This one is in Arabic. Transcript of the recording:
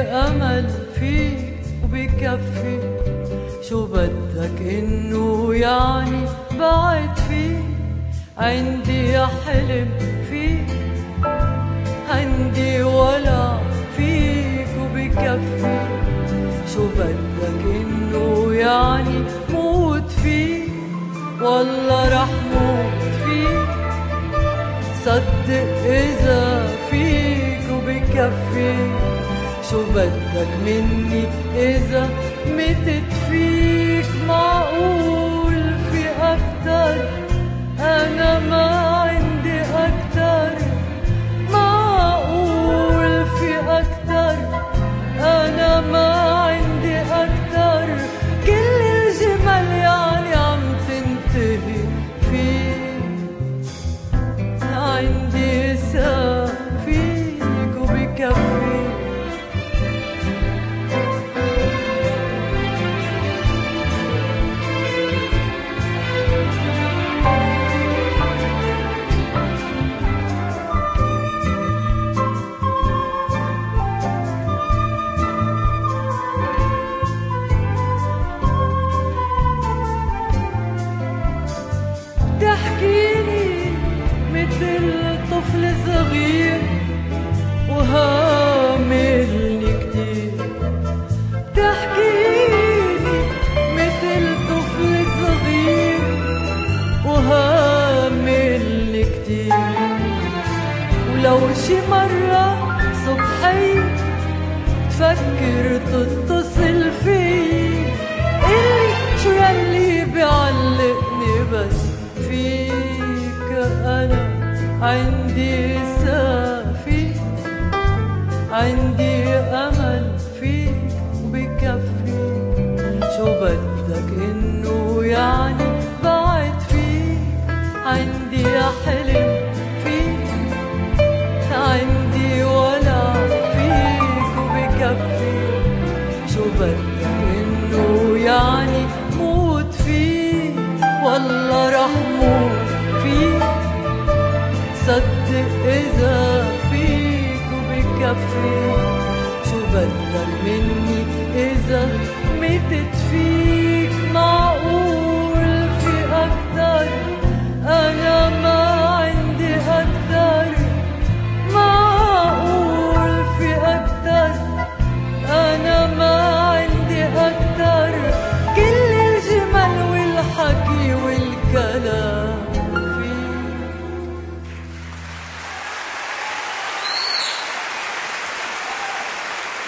أمل فيك وبكفي، شو بدك إنه يعني بعد فيك، عندي حلم فيك، عندي ولع فيك وبكفي، شو بدك إنه يعني موت فيك، والله رح موت فيك، صدق إذا فيك وبكفي، شو بدك مني إذا متت فيك. معقول في أكتر، أنا ما عندي أكتر، معقول في أكتر، أنا ما عندي أكتر، كل الجمل يعني عم تنتهي فيك، عندي فيك وبكفي. تحكيني مثل طفل صغير وهاملني كتير، تحكيني مثل طفل صغير وهاملني كتير، ولو شي مرة صبحي تفكر تتصل فيي، قلي شو يلي بيعلقني بس فيك، أنا عندي فيك، عندي أمل فيك وبكفي، شو بدك إنه يعني بعد فيك، عندي حلم فيك، عندي ولع فيك وبكفي، شو بدك إنه يعني موت فيك، والله رح موت فيك، صدق إذا فيك وبكفي، شو بدك مني إذا متت فيك.